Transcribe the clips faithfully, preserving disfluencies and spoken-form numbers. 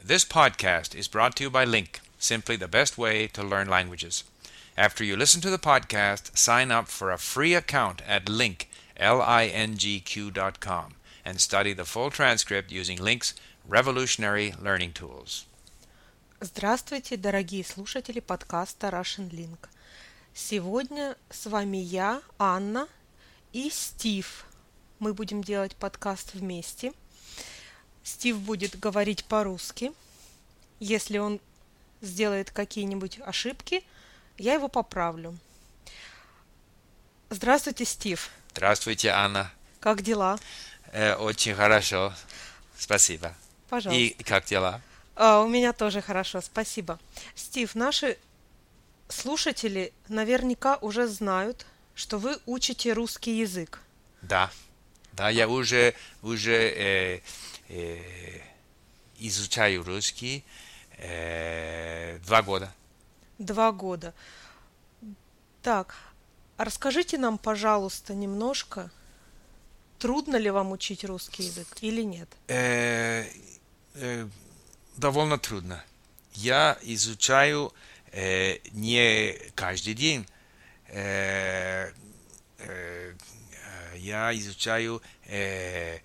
This podcast is brought to you by Link, simply the best way to learn languages. After you listen to the podcast, sign up for a free account at link, L I N G Q dot com, and study the full transcript using Link's revolutionary learning tools. Здравствуйте, дорогие слушатели подкаста Russian Link. Сегодня с вами я, Анна и Стив. Мы будем делать подкаст вместе. Стив будет говорить по-русски. Если он сделает какие-нибудь ошибки, я его поправлю. Здравствуйте, Стив. Здравствуйте, Анна. Как дела? Э, очень хорошо. Спасибо. Пожалуйста. И как дела? А, у меня тоже хорошо, спасибо. Стив, наши слушатели наверняка уже знают, что вы учите русский язык. Да. Да, я уже, уже э, э, изучаю русский э, два года. Два года. Так, а расскажите нам, пожалуйста, немножко, трудно ли вам учить русский язык или нет? Э, э, довольно трудно. Я изучаю э, не каждый день. Э, э, я изучаю э,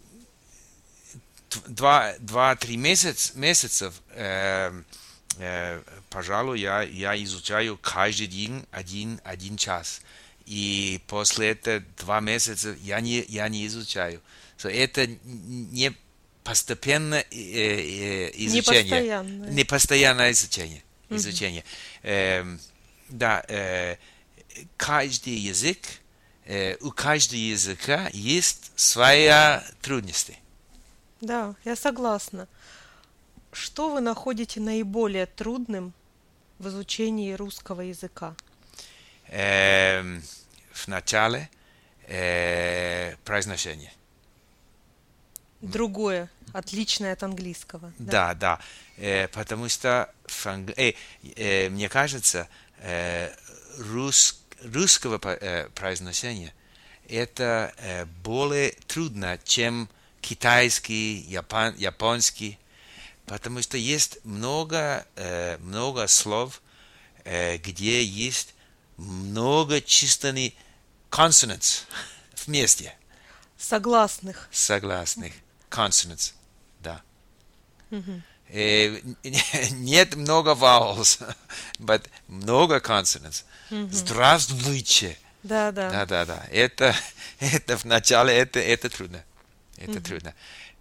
два, два-три месяц, месяцев. Э, э, пожалуй, я, я изучаю каждый день один, один час. И после этого два месяца я не, я не изучаю. So, это не постепенное э, э, изучение. Непостоянное. Непостоянное изучение. Мгм. изучение. Э, да, э, каждый язык, э, у каждого языка есть свои трудности. Да, я согласна. Что вы находите наиболее трудным в изучении русского языка? Э, в начале э, произношение. Другое, отличное от английского. Да, да. Э, потому что в англ- э, э, мне кажется, э, рус- русского по- э, произношения это э, более трудно, чем китайский, япон- японский, потому что есть много, э, много слов, э, где есть много численных consonants вместе, Согласных. согласных consonants, да. Мгм. Э, нет много vowels, but много consonants. Мгм. Здравствуйте. Да, да. Да, да, да. Это, это в начале, это, это трудно. Это Мгм. трудно.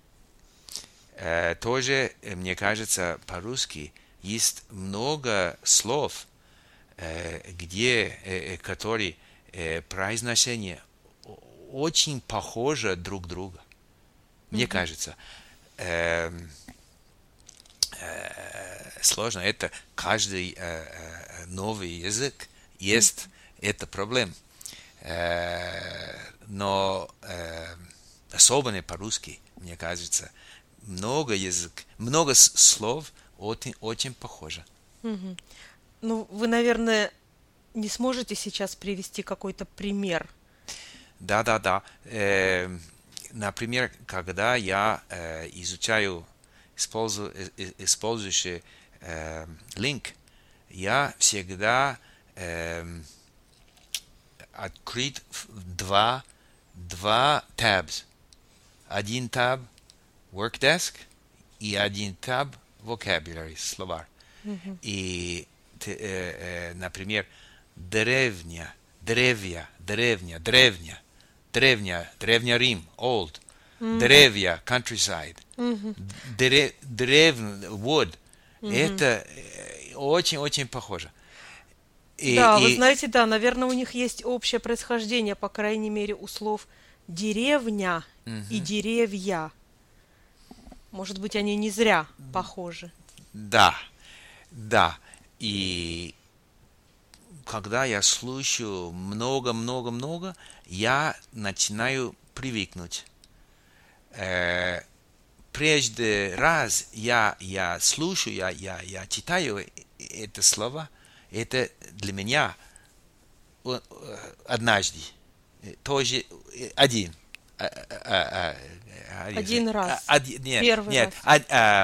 Э, тоже, э, мне кажется, по-русски есть много слов, э, где, э, э, которые э, произношение о- очень похоже друг друга. Мне Мгм. кажется. Эм, э, сложно. Это каждый э, э, новый язык есть эта проблема. Э, но э, особенно по-русски, мне кажется, много язык, много с- слов очень, очень похоже. Мгм. Ну, вы, наверное, не сможете сейчас привести какой-то пример. Да, да, да. Э, например, когда я э, изучаю использу, э, э, использующий э, link, я всегда эм, открыть в- два, два tabs. Один таб Workdesk и один таб Vocabulary, словарь. Мгм. И, т- э, э, например, древня, древья, древня, древня, древня, древня Рим, old, Мгм. древья, countryside, Мгм. дре, древний, wood. Мгм. Это э, очень-очень похоже. И, Да, вы и- знаете, да, наверное, у них есть общее происхождение, по крайней мере, у слов деревня и Мгм. деревья. Может быть, они не зря похожи. Да, да. И когда я слушаю много-много-много, я начинаю привыкнуть. Э, прежде раз я, я слушаю, я, я, я читаю э- это слово, это для меня о- э, однажды, э, тоже э, один. А- а- а- а- Один раз. а- один- нет, Первый нет, раз. од- а,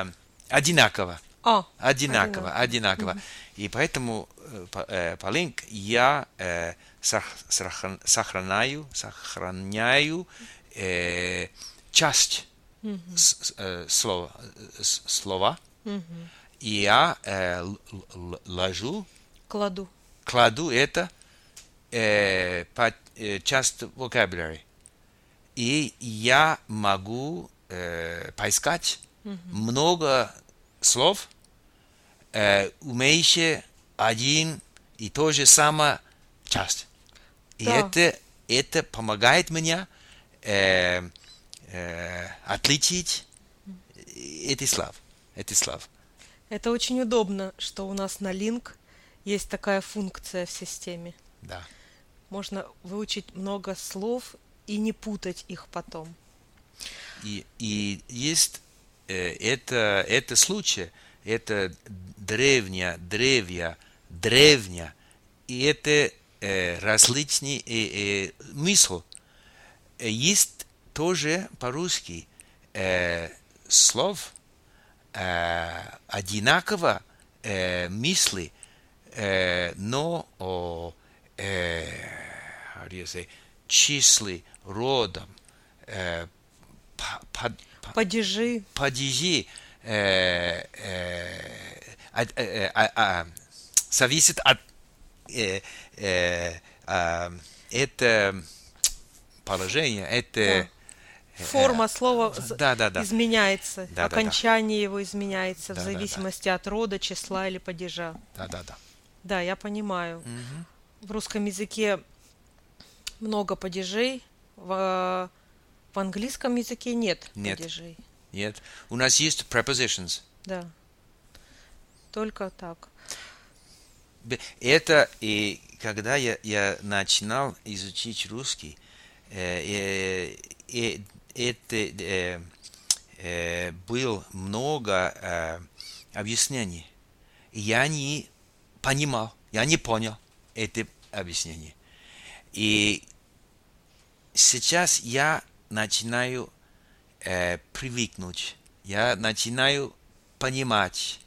одинаково. А, Одинаково, одинаково. одинаково. Мгм. И поэтому э, по- э, по-линк я э, сох- сохран- сохраняю, сохраняю э, часть Мгм. с- с- э, слова, э, с- слова, Мгм. и я э, л- л- ложу, Кладу. кладу это э, под э, часть vocabulary. И я могу э, поискать Мгм. много слов, э, умеющие один и то же самое часть. И Да. это, это помогает мне э, э, отличить эти слова. Эти слова. Это очень удобно, что у нас на Link есть такая функция в системе. Да. Можно выучить много слов и не путать их потом. И, и есть э, это, это случай, это древняя, древья, древняя, и это э, различный э, э, смысл. Э, Есть тоже по-русски э, слов э, одинаково э, мысли, э, но о э, how do you say, числе, родом, э, па- под- па- Падежи. падежи э, э, от- э, э, а- а, зависит от э, э, а, это положение, это Да. Форма слова з- да, да, да. изменяется, Да, да, да. окончание его изменяется в Да, да, да. зависимости от рода, числа или падежа. Да, да, да. Да, я понимаю. Мгм. В русском языке много падежей, в, в английском языке нет, Нет. падежей. Нет. У нас есть prepositions. Да. Только так. Б- Это и когда я, я начинал изучить русский, э, э, э, это э, э, было много э, объяснений. И я не понимал, я не понял это объяснение. И сейчас я начинаю э, привыкнуть, я начинаю понимать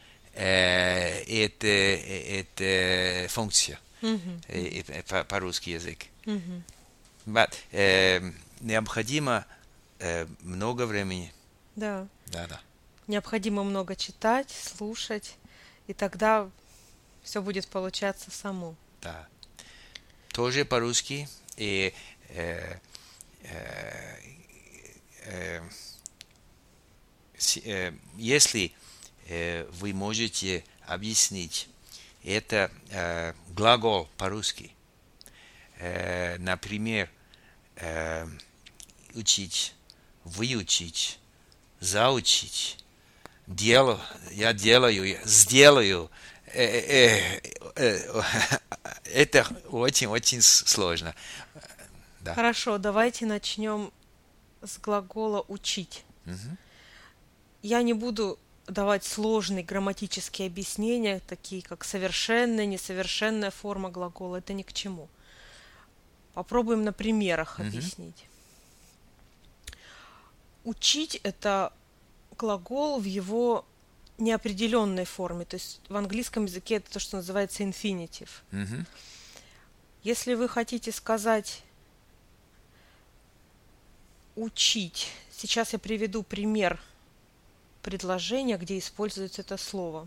э, это, э, это функция Мгм. э, э, по- по-русски язык. Мгм. But, э, необходимо э, много времени. Да. Да, да. Необходимо много читать, слушать, и тогда все будет получаться само. Да. Тоже по-русски. И э, э, э, с- э, если э, вы можете объяснить, это э, глагол по-русски. Э, например, э, учить, выучить, заучить, делаю, я делаю, я сделаю. Э, э, э, это очень-очень сложно. Да. Хорошо, давайте начнем с глагола «учить». Мгм. Я не буду давать сложные грамматические объяснения, такие как совершенная, несовершенная форма глагола. Это ни к чему. Попробуем на примерах Мгм. объяснить. Учить – это глагол в его неопределенной форме. То есть в английском языке это то, что называется infinitive. Мгм. Если вы хотите сказать учить, сейчас я приведу пример предложения, где используется это слово.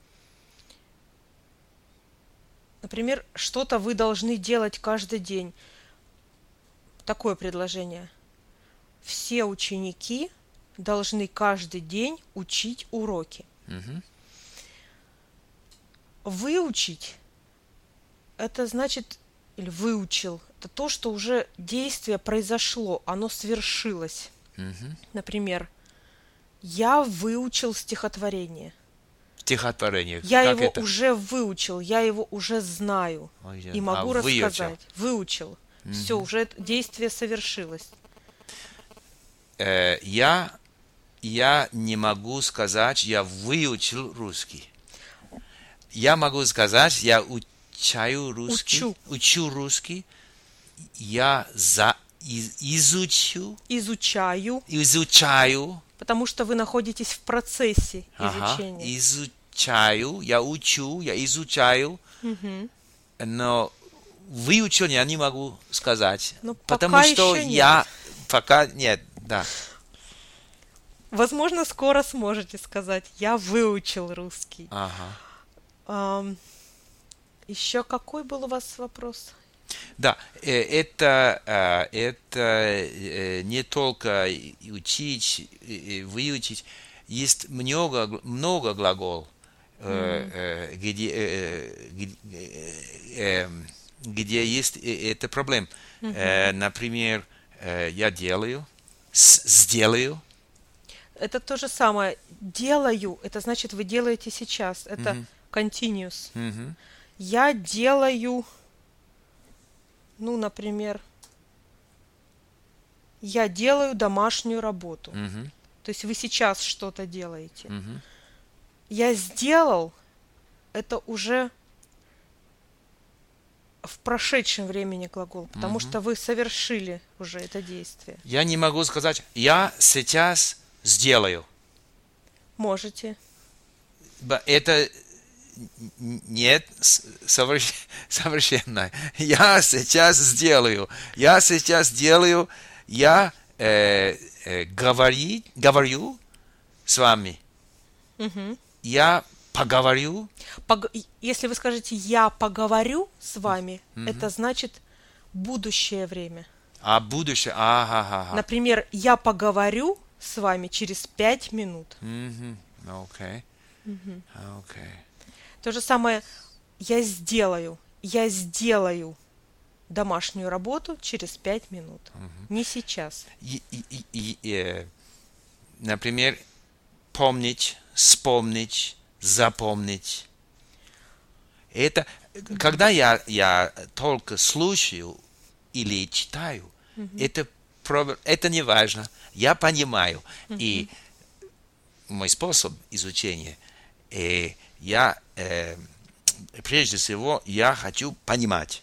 Например, что-то вы должны делать каждый день. Такое предложение. Все ученики должны каждый день учить уроки. Мгм. Выучить – это значит, или выучил, это то, что уже действие произошло, оно свершилось. Мгм. Например, я выучил стихотворение. Стихотворение. Я Как его это? уже выучил, я его уже знаю Ой, и а, могу выучил. рассказать. Выучил. Все, Мгм. уже это действие совершилось. Э, я, я не могу сказать, я выучил русский. Я могу сказать, я учаю русский. Учу. Учу русский. Я за, из- изучу, Изучаю. изучаю Потому что вы находитесь в процессе Ага. изучения. Изучаю, я учу, я изучаю, Мгм. но выучил я не могу сказать, Ну, потому пока что еще нет. я пока нет, да. Возможно, скоро сможете сказать: я выучил русский. Ага. Ам, еще какой был у вас вопрос? Да, э, это, э, это э, не только и- учить, и- и выучить, есть много, гл- много глагол, э, э, где, э, где, э, эм, где есть э, эта проблема. Э, например, э, я делаю, с- сделаю. Это то же самое. Делаю, это значит, вы делаете сейчас. Это Мгм. continuous. Мгм. Я делаю, ну, например, я делаю домашнюю работу. Мгм. То есть вы сейчас что-то делаете. Мгм. Я сделал, это уже в прошедшем времени глагол, потому Мгм. что вы совершили уже это действие. Я не могу сказать, я сейчас сделаю. Можете. Ба- Это н- нет с- соверш- совершенно. Я сейчас сделаю. Я сейчас делаю. Я э, э, говори, говорю с вами. Мгм. Я поговорю. Пог- и- Если вы скажете «я поговорю с вами», Мгм. это значит будущее время. А будущее. Ага, ага. Например, «я поговорю с вами через пять минут». Мгм. Окей. Окей. То же самое «я сделаю». Я сделаю домашнюю работу через пять минут. Не сейчас. И- и- и- и, э, Например, помнить, вспомнить, запомнить. Это когда я, я только слушаю или читаю, это, про- это не важно. Я понимаю. И мой способ изучения, э, я э, прежде всего я хочу понимать.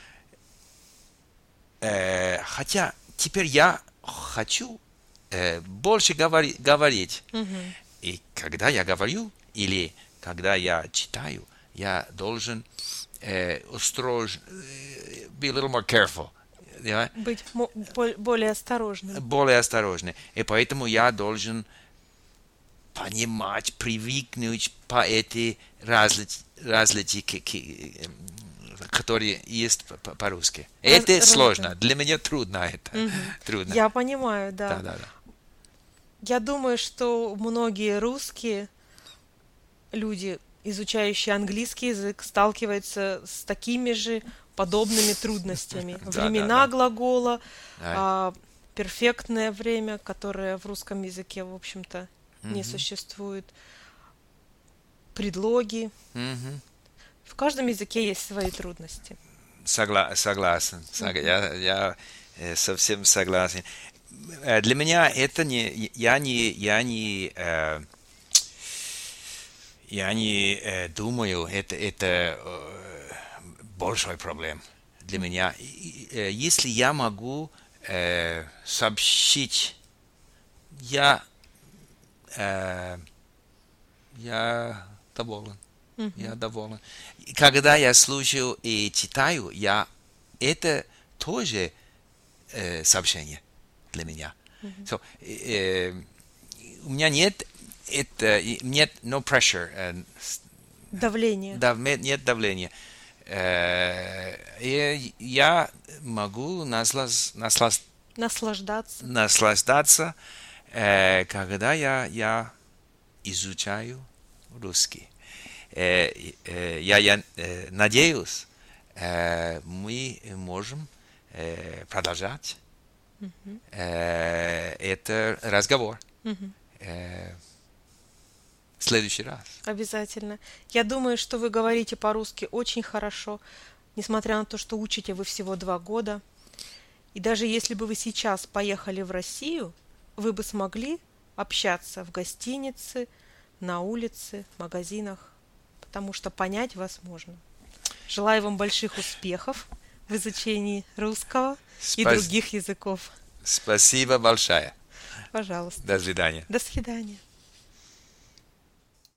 Э, хотя теперь я хочу э, больше говори- говорить. Мгм. И когда я говорю или когда я читаю, я должен э, осторожно, э, be a little more careful, да, Быть мо- бол- более осторожным. более осторожный. И поэтому я должен понимать, привыкнуть по эти разли- различия, ки- ки- эм, которые есть по- по- по-русски. Раз- Это раз- сложно. Для меня трудно это. Мгм. Трудно. Я понимаю, да. Да, да, да. Я думаю, что многие русские люди, изучающие английский язык, сталкиваются с такими же подобными трудностями. Да, Времена да, да. глагола, Да. а, перфектное время, которое в русском языке, в общем-то, не Мгм. существует, предлоги. Мгм. В каждом языке есть свои трудности. Согла- согласен. Сог- Я, я э, совсем согласен. Э, Для меня это не... Я не... Я не, э, я не э, думаю, это, это э, большой проблем для меня. И- и, э, Если я могу э, сообщить, я, э, я доволен. Мгм. Я доволен. И когда я слушаю и читаю, я это тоже э, сообщение для меня. So, э, э, у меня нет это и нет no pressure, э, с- Давление. дав- нет давления. Э, и я могу наслаж- наслаж- Наслаждаться. наслаждаться, э, когда я, я изучаю русский. Э, э, я, я э, надеюсь, э, мы можем э, продолжать э, этот разговор Мгм. э, в следующий раз. Обязательно. Я думаю, что вы говорите по-русски очень хорошо, несмотря на то, что учите вы всего два года. И даже если бы вы сейчас поехали в Россию, вы бы смогли общаться в гостинице, на улице, в магазинах, потому что понять вас можно. Желаю вам больших успехов в изучении русского и Спас- других языков. Спасибо большое. Пожалуйста. До свидания. До свидания.